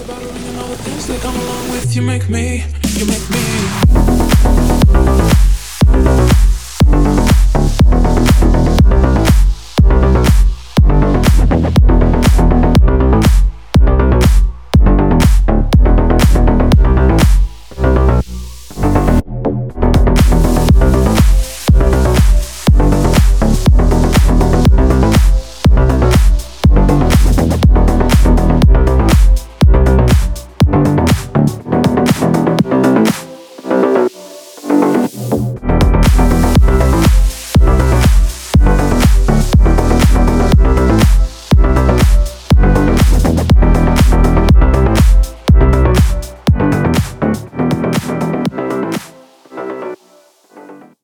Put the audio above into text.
about it and all the things that come along with you make me.